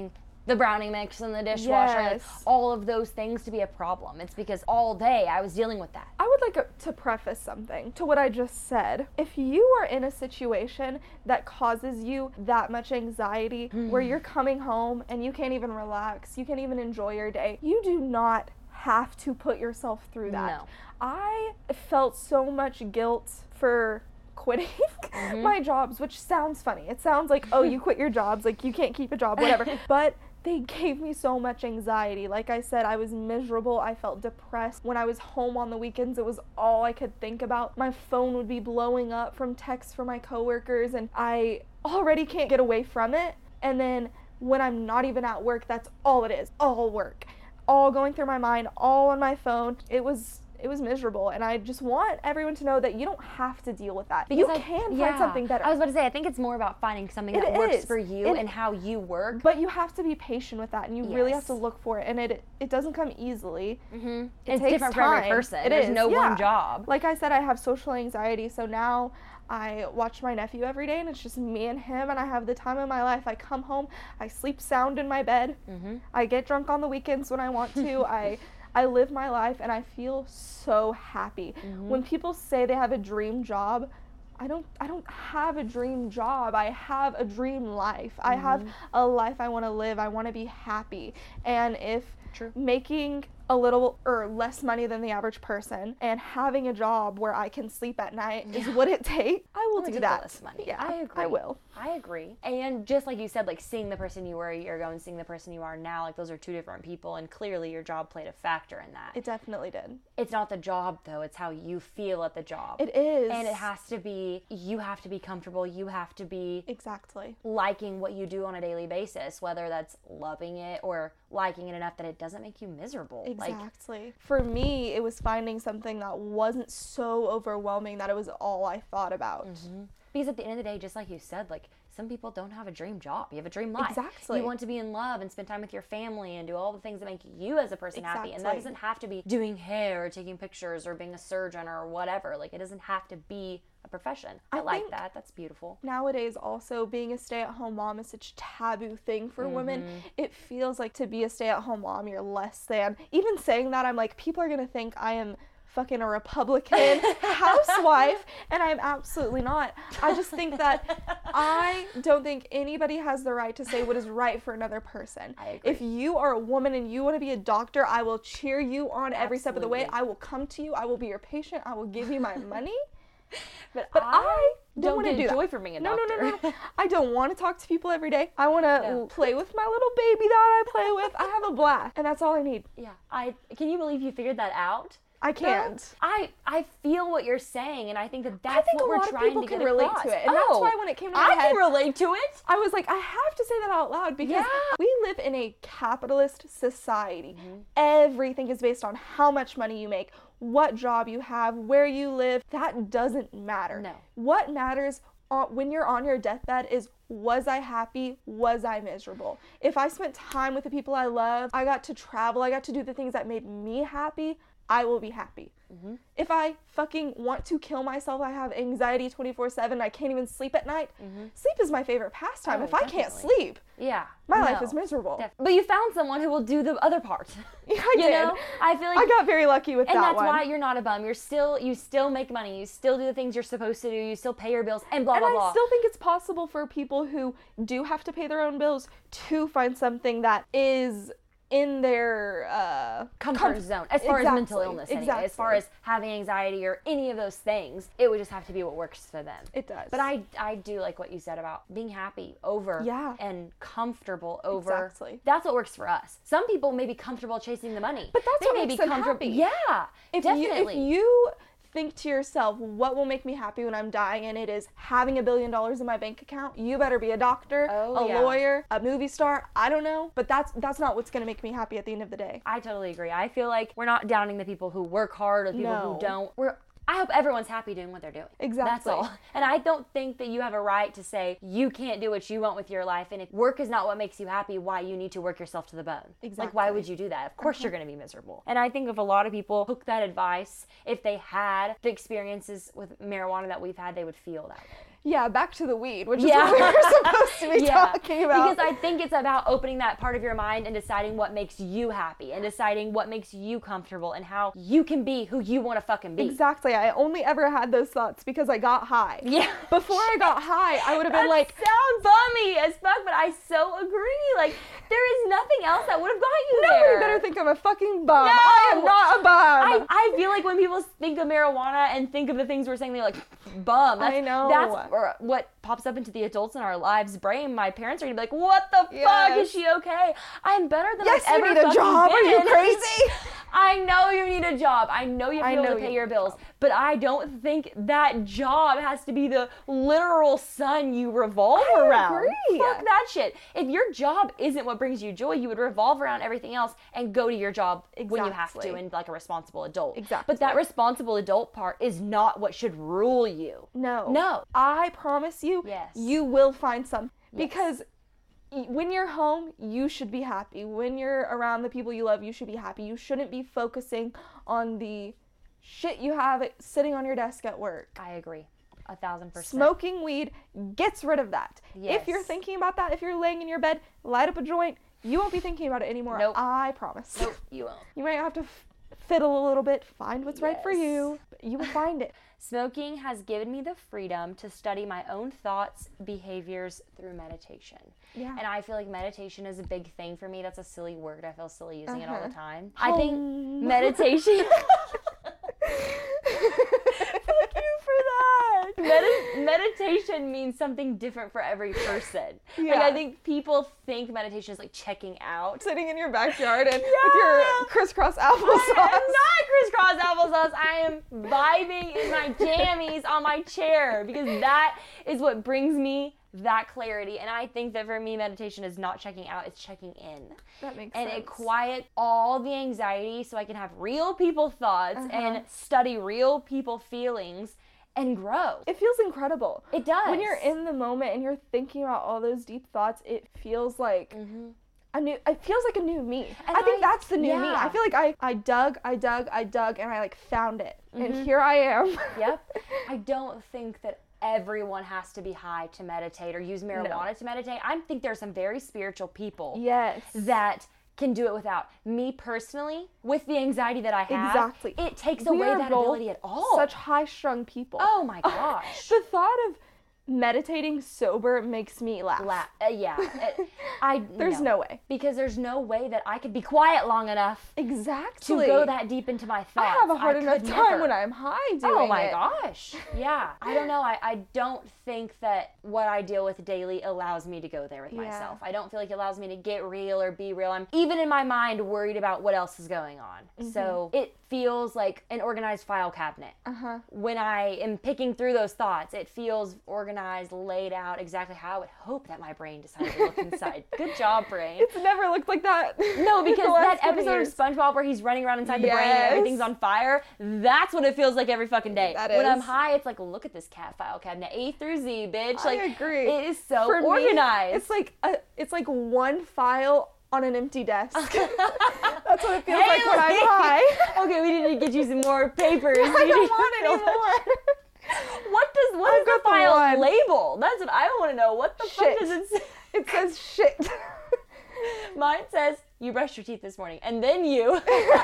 the brownie mix in the dishwasher, like, Yes. all of those things to be a problem. It's because all day I was dealing with that. I would like to preface something to what I just said. If you are in a situation that causes you that much anxiety, where you're coming home and you can't even relax, you can't even enjoy your day, you do not have to put yourself through that. No. I felt so much guilt for quitting my jobs, which sounds funny. It sounds like, oh, you quit your jobs, like you can't keep a job, whatever. But they gave me so much anxiety. Like I said, I was miserable. I felt depressed. When I was home on the weekends, it was all I could think about. My phone would be blowing up from texts from my coworkers, and I already can't get away from it. And then when I'm not even at work, that's all it is. All work. All going through my mind, all on my phone. It was miserable, and I just want everyone to know that you don't have to deal with that. You can find something better. I was about to say, I think it's more about finding something that works for you and how you work. But you have to be patient with that, and you really have Yes. to look for it, and it doesn't come easily. It's takes different for every time. person. It There's is, no yeah. one job. Like I said, I have social anxiety, so now I watch my nephew every day, and it's just me and him, and I have the time of my life. I come home, I sleep sound in my bed, I get drunk on the weekends when I want to, I live my life, and I feel so happy. When people say they have a dream job, I don't have a dream job. I have a dream life. I have a life I want to live. I want to be happy. And if making a little or less money than the average person and having a job where I can sleep at night is what it takes, I will do that. Ridiculous money. Yeah, I agree. I will. I agree. And just like you said, like seeing the person you were a year ago and seeing the person you are now, like those are two different people, and clearly your job played a factor in that. It definitely did. It's not the job though, it's how you feel at the job. It is. And it has to be, you have to be comfortable, you have to be Exactly. liking what you do on a daily basis, whether that's loving it or liking it enough that it doesn't make you miserable. Like, Exactly. For me, it was finding something that wasn't so overwhelming that it was all I thought about. because at the end of the day, just like you said, like some people don't have a dream job. You have a dream life. Exactly. You want to be in love and spend time with your family and do all the things that make you as a person happy. And that Exactly. doesn't have to be doing hair or taking pictures or being a surgeon or whatever. Like it doesn't have to be a profession. I like think- that. That's beautiful. Nowadays, also, being a stay-at-home mom is such a taboo thing for women. It feels like to be a stay-at-home mom, you're less than. Even saying that, I'm like, people are going to think I am fucking a Republican housewife, and I'm absolutely not. I just think that I don't think anybody has the right to say what is right for another person. I agree. If you are a woman and you want to be a doctor, I will cheer you on every step of the way. Absolutely. I will come to you. I will be your patient. I will give you my money. But I don't want to get do that. joy from being a No. doctor. I don't want to talk to people every day. I want to play with my little baby that I play with. I have a blast, and that's all I need. Yeah. Can you believe you figured that out? I can't. I feel what you're saying, and I think that that's I think what a we're lot of trying people to can get relate across. to it, and that's why when it came to my I head, can relate to it. I was like, I have to say that out loud because Yeah. we live in a capitalist society. Everything is based on how much money you make, what job you have, where you live. That doesn't matter. No. What matters when you're on your deathbed is, was I happy? Was I miserable? If I spent time with the people I love, I got to travel, I got to do the things that made me happy, I will be happy. If I fucking want to kill myself, I have anxiety 24/7, I can't even sleep at night, sleep is my favorite pastime. Oh, If I can't definitely. sleep, Yeah. my life no. is miserable. But you found someone who will do the other part. Yeah, I You did. know? I feel like I got very lucky with and that that's one. why you're not a bum. You still make money. You still do the things you're supposed to do. You still pay your bills and blah And blah I blah. still think it's possible for people who do have to pay their own bills to find something that is in their comfort zone as far as mental Exactly, illness anyway. exactly. As far as having anxiety or any of those things, it would just have to be what works for them. It does. But I do like what you said about being happy over Yeah. and comfortable over. Exactly. That's what works for us. Some people may be comfortable chasing the money. But that's they what may makes be them comfortable. happy. Yeah, if definitely. you think to yourself, what will make me happy when I'm dying, and it is having $1 billion in my bank account, you better be a doctor, Oh, a yeah. lawyer, a movie star, I don't know, but that's not what's going to make me happy at the end of the day. I totally agree. I feel like we're not downing the people who work hard or the people No. who don't. I hope everyone's happy doing what they're doing. Exactly. That's all. And I don't think that you have a right to say you can't do what you want with your life, and if work is not what makes you happy, why you need to work yourself to the bone. Like, why Exactly. would you do that? Of course you're going to be miserable. And I think if a lot of people took that advice, if they had the experiences with marijuana that we've had, they would feel that way. Yeah, back to the weed, which is what we were supposed to be talking about. Because I think it's about opening that part of your mind and deciding what makes you happy and deciding what makes you comfortable and how you can be who you want to fucking be. Exactly. I only ever had those thoughts because I got high. Yeah. Before I got high, I would have been like, sounds bummy as fuck, but I so agree. Like, there is nothing else that would have got you there. nobody better think I'm a fucking bum. No! I am not a bum. I feel like when people think of marijuana and think of the things we're saying, they're like, bum. I know. That's what pops up into the adults in our lives' brain. My parents are gonna be like, what the fuck? Is she okay? I'm better than I've ever you need a job. been. Are you crazy? I know you need a job. I know you have to be able to pay your bills. But I don't think that job has to be the literal sun you revolve around. Agree. Fuck that shit. If your job isn't what brings you joy, you would revolve around everything else and go to your job when you have to and like a responsible adult. Exactly. But that responsible adult part is not what should rule you. No. I promise you, you will find some. Because when you're home, you should be happy. When you're around the people you love, you should be happy. You shouldn't be focusing on the shit you have sitting on your desk at work. I agree. 1,000%. Smoking weed gets rid of that. Yes. If you're thinking about that, if you're laying in your bed, light up a joint, you won't be thinking about it anymore. Nope. I promise. Nope, you won't. You might have to fiddle a little bit, find what's right for you, but you will find it. Smoking has given me the freedom to study my own thoughts, behaviors through meditation. Yeah. And I feel like meditation is a big thing for me. That's a silly word. I feel silly using it all the time. I think meditation... Fuck you for that. Meditation means something different for every person. Like, I think people think meditation is like checking out. Sitting in your backyard and with your crisscross applesauce. I am not crisscross applesauce. I am vibing in my jammies on my chair because that is what brings me that clarity. And I think that for me, meditation is not checking out, it's checking in. That makes sense. And it quiets all the anxiety so I can have real people thoughts and study real people feelings and grow. It feels incredible. It does. When you're in the moment and you're thinking about all those deep thoughts, it feels like it feels like a new me. And I think that's the new me. yeah. I feel like I dug, and I like found it. And here I am. Yep. I don't think that everyone has to be high to meditate or use marijuana to meditate. I think there's some very spiritual people that can do it without. Me personally, with the anxiety that I have, it takes away that ability at all. Such high-strung people. Oh my gosh. The thought of meditating sober makes me laugh. There's no way. Because there's no way that I could be quiet long enough Exactly. to go that deep into my thoughts. I have a hard enough time when I'm high doing it. Oh my gosh. Yeah. I don't know. I don't think that what I deal with daily allows me to go there with myself. I don't feel like it allows me to get real or be real. I'm even in my mind worried about what else is going on. So it feels like an organized file cabinet. When I am picking through those thoughts, it feels organized, laid out exactly how I would hope that my brain decided to look inside. Good job, brain. It's never looked like that. No, because that episode of SpongeBob where he's running around inside the brain and everything's on fire, that's what it feels like every fucking day. When I'm high, it's like, look at this cat file cabinet, A through Z, bitch. Like, I agree. It is so For organized. Me, it's like one file on an empty desk. That's what it feels like when I'm high. Okay, we need to get you some more papers. I don't want any more. What is the file label? That's what I want to know. What the fuck does it say? It says shit. Mine says, you brushed your teeth this morning, and then you.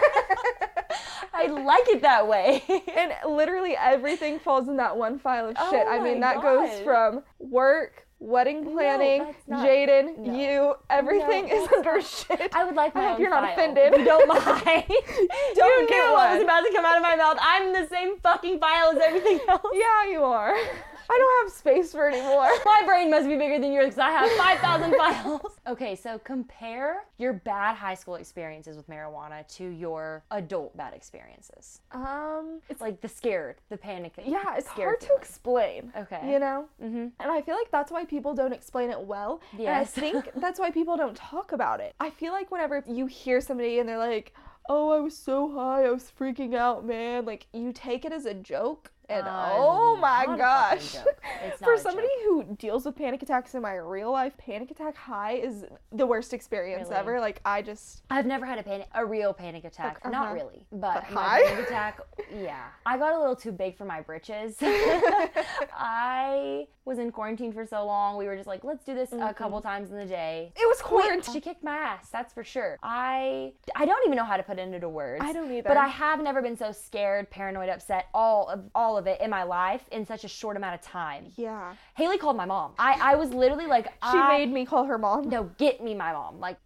I like it that way. And literally everything falls in that one file of shit. I mean, that goes from work, wedding planning, Jaden, you, everything is under shit. I would like my own you're file. Not offended. You don't mind. Don't you get knew one. what was about to come out of my mouth. I'm in the same fucking file as everything else. Yeah, you are. I don't have space for anymore. My brain must be bigger than yours because I have 5,000 files. Okay, so compare your bad high school experiences with marijuana to your adult bad experiences. It's like the panic. Yeah, it's hard to explain. Okay. You know? And I feel like that's why people don't explain it well. Yes. And I think that's why people don't talk about it. I feel like whenever you hear somebody and they're like, oh, I was so high, I was freaking out, man. Like, you take it as a joke. And oh my not a gosh. fucking joke. It's not For a somebody joke. who deals with panic attacks in my real life, panic attack high is the worst experience Really? ever. Like, I've never had a real panic attack. Not really, but my high? panic attack, yeah. I got a little too big for my britches. I was in quarantine for so long. We were just like, let's do this a couple times in the day. it was quarantine. She kicked my ass, that's for sure. I don't even know how to put it into words. I don't either. But I have never been so scared, paranoid, upset, all of it in my life in such a short amount of time. Yeah. Haley called my mom. I was literally like, She made me call her mom. no, get me my mom. Like,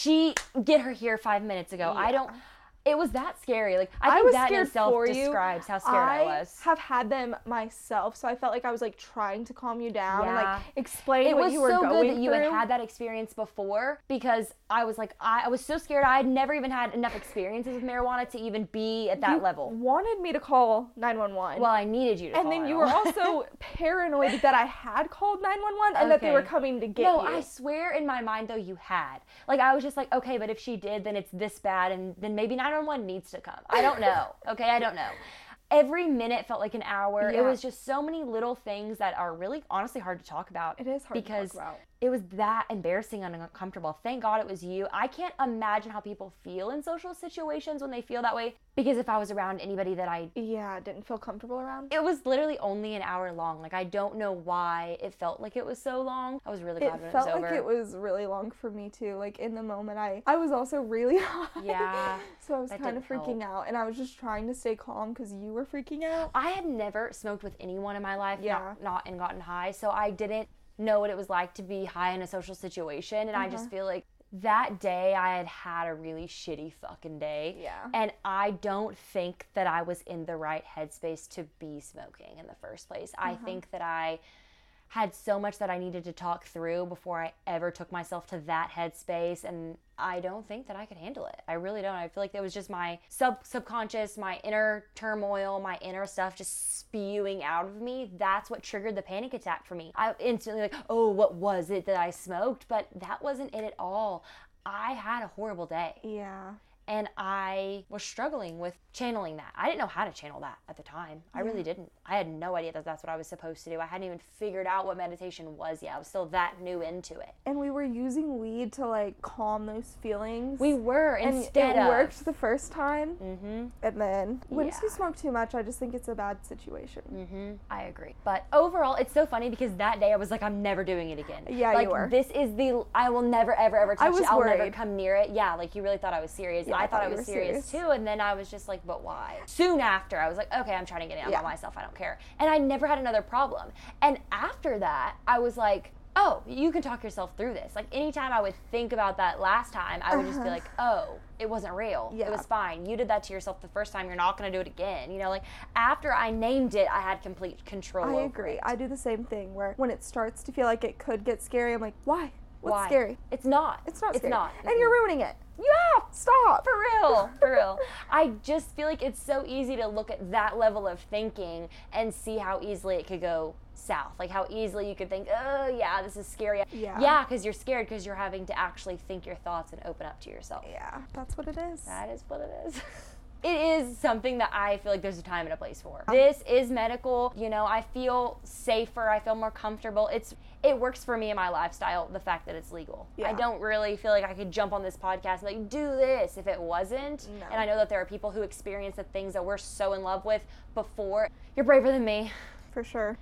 get her here 5 minutes ago. Yeah. It was that scary. Like, I I think was that in scared itself for you. describes how scared I was. have had them myself, so I felt like I was like trying to calm you down and Yeah. like explain It what was you were so going good that you through. had that experience before, because I was like, I was so scared. I had never even had enough experiences with marijuana to even be at that You level. wanted me to call 911. Well, I needed you to and call then you 911. were also paranoid that I had called 911 and that they Okay. were coming to get No, you. I swear in my mind, though, you had. Like, I was just like, okay, but if she did, then it's this bad, and then maybe 911 needs to come. I don't know. Okay, I don't know. Every minute felt like an hour. Yeah. It was just so many little things that are really, honestly, hard to talk about. It is hard because to talk about. it was that embarrassing and uncomfortable. Thank God it was you. I can't imagine how people feel in social situations when they feel that way, because if I was around anybody that Yeah, didn't feel comfortable around. it was literally only an hour long. Like, I don't know why it felt like it was so long. I was really glad when It it was felt over. like it was really long for me too. Like in the moment, I was also really high. Yeah, So I was that kind of didn't freaking out, and I was just trying to stay calm because you were freaking out. I had never smoked with anyone in my life, Yeah. not and gotten high, so I didn't know what it was like to be high in a social situation, and I just feel like that day I had a really shitty fucking day. Yeah. And I don't think that I was in the right headspace to be smoking in the first place. I think that I had so much that I needed to talk through before I ever took myself to that headspace, and I don't think that I could handle it. I really don't. I feel like it was just my subconscious, my inner turmoil, my inner stuff just spewing out of me. That's what triggered the panic attack for me. I instantly like, oh, what was it that I smoked? But that wasn't it at all. I had a horrible day. Yeah. And I was struggling with channeling that. I didn't know how to channel that at the time. I really didn't. I had no idea that that's what I was supposed to do. I hadn't even figured out what meditation was yet. I was still that new into it. And we were using weed to like calm those feelings. We were, and instead it of. worked the first time. Mm-hmm. And then once you Yeah. smoke too much, I just think it's a bad situation. I agree. But overall, it's so funny because that day I was like, I'm never doing it again. Yeah, like, you were. This is I will never, ever, ever touch was it. I'll never worried. come near it. Yeah, like you really thought I was serious. Yeah, I thought I you was were serious serious. too. And then I was just like, but why? Soon after, I was like, okay, I'm trying to get it out Yeah. by myself. I don't care. And I never had another problem. And after that, I was like, oh, you can talk yourself through this. Like anytime I would think about that last time, I would just be like, oh, it wasn't real. Yeah. It was fine. You did that to yourself the first time. You're not going to do it again. You know, like after I named it, I had complete control over I agree. it. I do the same thing where when it starts to feel like it could get scary, I'm like, why? What's Why? scary? It's not. It's not It's scary. not. And you're ruining it. Yeah, stop. For real, for real. I just feel like it's so easy to look at that level of thinking and see how easily it could go south. Like how easily you could think, oh yeah, this is scary. Yeah. Yeah, because you're scared because you're having to actually think your thoughts and open up to yourself. Yeah, that's what it is. That is what it is. It is something that I feel like there's a time and a place for. This is medical. You know, I feel safer. I feel more comfortable. It works for me in my lifestyle, the fact that it's legal. Yeah. I don't really feel like I could jump on this podcast and like, do this if it wasn't. No. And I know that there are people who experience the things that we're so in love with before. You're braver than me. For sure.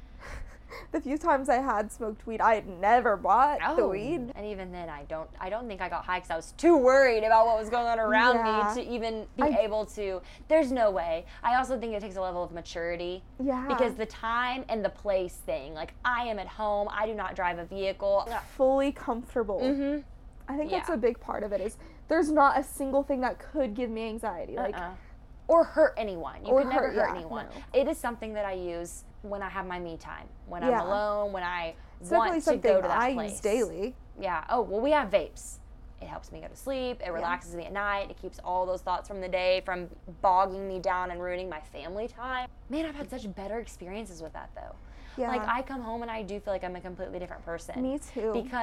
The few times I had smoked weed, I had never bought the weed. And even then, I don't think I got high because I was too worried about what was going on around Yeah. me to even be able to. There's no way. I also think it takes a level of maturity. Yeah. Because the time and the place thing, like I am at home, I do not drive a vehicle. Fully comfortable. Mm-hmm. I think that's Yeah. a big part of it is there's not a single thing that could give me anxiety. Like, Or hurt anyone. You Or could never hurt- hurt yeah, anyone. no. It is something that I use when I have my me time, when Yeah. I'm alone, when I it's definitely want to something go to that I place. use daily. Yeah. Oh, well, we have vapes. It helps me go to sleep. It relaxes me at night. It keeps all those thoughts from the day from bogging me down and ruining my family time. Man, I've had such better experiences with that, though. Yeah. Like, I come home and I do feel like I'm a completely different person. Me too. Because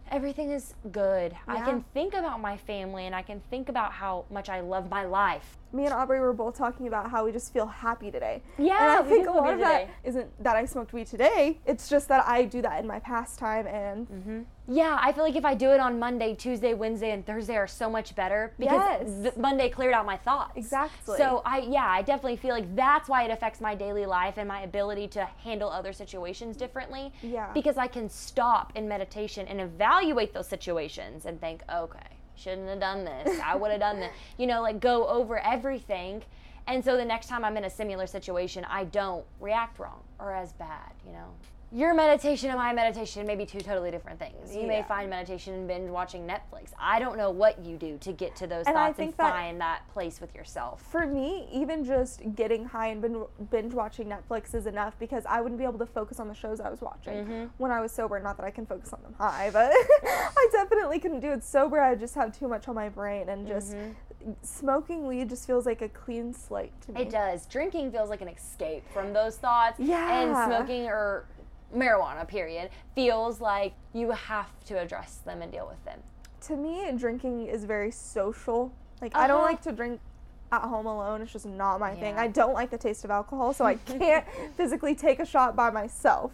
Everything is good. I Yeah. can think about my family and I can think about how much I love my life. Me and Aubrey were both talking about how we just feel happy today. Yeah, and I we think do a feel lot good of that today. isn't that I smoked weed today. It's just that I do that in my pastime, and Yeah, I feel like if I do it on Monday, Tuesday, Wednesday, and Thursday are so much better because Yes. Monday cleared out my thoughts. Exactly. So I definitely feel like that's why it affects my daily life and my ability to handle other situations differently. Yeah. Because I can stop in meditation and evaluate those situations and think, okay, shouldn't have done this. I would have done this. Like go over everything. And so the next time I'm in a similar situation, I don't react wrong or as bad. Your meditation and my meditation may be two totally different things. You may Yeah. find meditation in binge watching Netflix. I don't know what you do to get to those And I thoughts think and that- find that place with yourself. for me, even just getting high and binge watching Netflix is enough because I wouldn't be able to focus on the shows I was watching when I was sober. Not that I can focus on them high, but I definitely couldn't do it sober. I just have too much on my brain, and just smoking weed just feels like a clean slate to me. It does. Drinking feels like an escape from those thoughts. Yeah. And smoking or marijuana, period, feels like you have to address them and deal with them. To me, drinking is very social. Like, I don't Uh-huh. like to drink at home alone. It's just not my thing. Yeah. I don't like the taste of alcohol, so I can't physically take a shot by myself.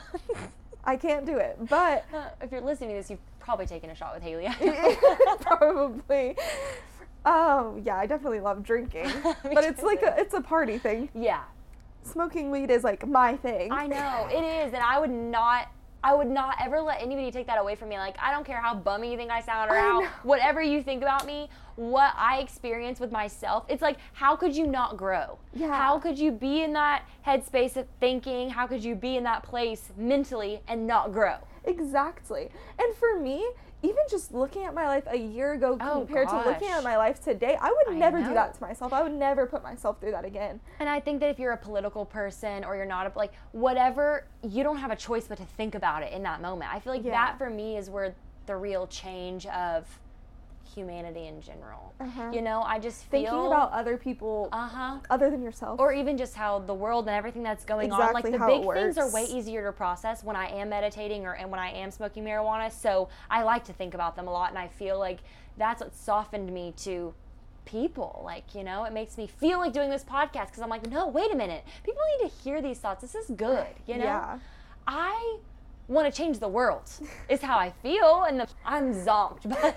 I can't do it, but If you're listening to this, you've probably taken a shot with Haley. probably. Yeah, I definitely love drinking, but it's like it's a party thing. Yeah. Smoking weed is like my thing. I know, it is, and I would not ever let anybody take that away from me. Like, I don't care how bummy you think I sound or I how know. whatever you think about me, what I experience with myself, it's like, how could you not grow? Yeah. How could you be in that headspace of thinking? How could you be in that place mentally and not grow? Exactly. And for me, even just looking at my life a year ago Oh, compared to looking gosh. at my life today, I would I never do know. that to myself. I would never put myself through that again. And I think that if you're a political person or you're not, like, whatever, you don't have a choice but to think about it in that moment. I feel like Yeah. that for me is where the real change of humanity in general. I just feel Thinking about other people other than yourself. or even just how the world and everything that's going on, like Exactly the how big it things are works. way easier to process when I am meditating and when I am smoking marijuana. So I like to think about them a lot, and I feel like that's what softened me to people. Like, it makes me feel like doing this podcast because I'm like, no, wait a minute, people need to hear these thoughts. This is good. Yeah. I want to change the world is how I feel, and I'm zonked, but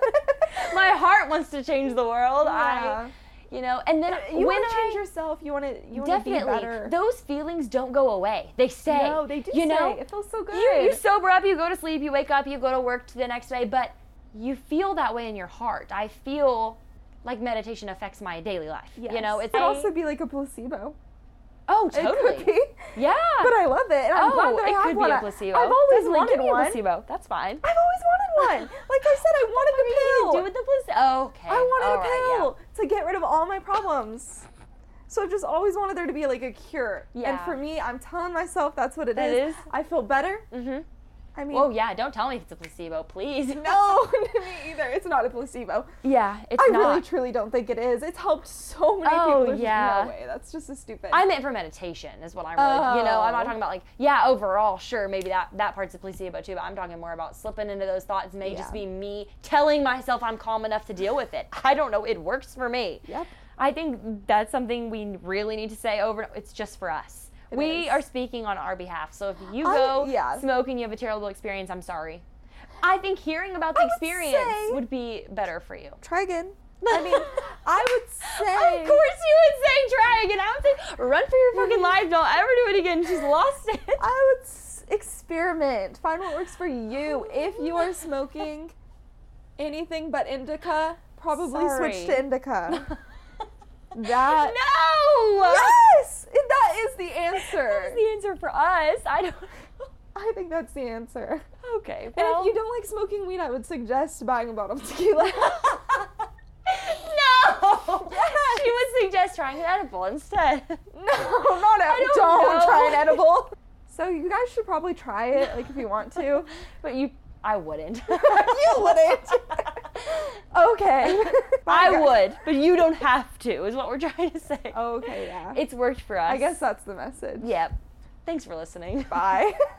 my heart wants to change the world. Yeah. And then You when want to I change yourself. You want to be definitely better. those feelings don't go away. They stay. No, they do You know, stay. It feels so good. you sober up, you go to sleep, you wake up, you go to work the next day, but you feel that way in your heart. I feel like meditation affects my daily life. Yes. It's it could also be like a placebo. oh, It totally. could be. Yeah. But I love it. And I'm glad that I it have could one. be a placebo. I've always Definitely, wanted give me a one. placebo. That's fine. I've always wanted one. Like I said, I wanted the pill. Do with the placebo. Okay. I wanted All a right, pill to get rid of all my problems. So I've just always wanted there to be like a cure. And Yeah. for me, I'm telling myself that's what it It is. is. I feel better. Mm-hmm. I mean, Oh yeah, don't tell me if it's a placebo, please. no, me either. It's not a placebo. Yeah, it's I not. really truly don't think it is. It's helped so many Oh, people. There's yeah. no way. That's just a stupid. I meant for meditation is what I'm really, I'm not Oh. talking about like, yeah, overall, sure, maybe that part's a placebo too, but I'm talking more about slipping into those thoughts may just Yeah. be me telling myself I'm calm enough to deal with it. I don't know, it works for me. Yep. I think that's something we really need to say over, it's just for us. It We is. are speaking on our behalf, so if you go yeah. smoke and you have a terrible experience, I'm sorry. I think hearing about the I would experience say- would be better for you. Try again. I mean, I would say. Of course you would say try again. I would say run for your fucking life. Don't ever do it again. She's lost it. I would experiment. Find what works for you. If you are smoking anything but indica, probably Sorry. switch to indica. That. No! Yes! That is the answer. That's the answer for us. I don't I think that's the answer. Okay, And well. if you don't like smoking weed, I would suggest buying a bottle of tequila. No! Yes. She would suggest trying an edible instead. No, not I edible. don't Don't know. try an edible. So you guys should probably try it, like if you want to. But I wouldn't. You wouldn't. Okay. Bye, I guys. would, but you don't have to, is what we're trying to say. Okay, yeah. It's worked for us. I guess that's the message. Yep. Thanks for listening. Bye.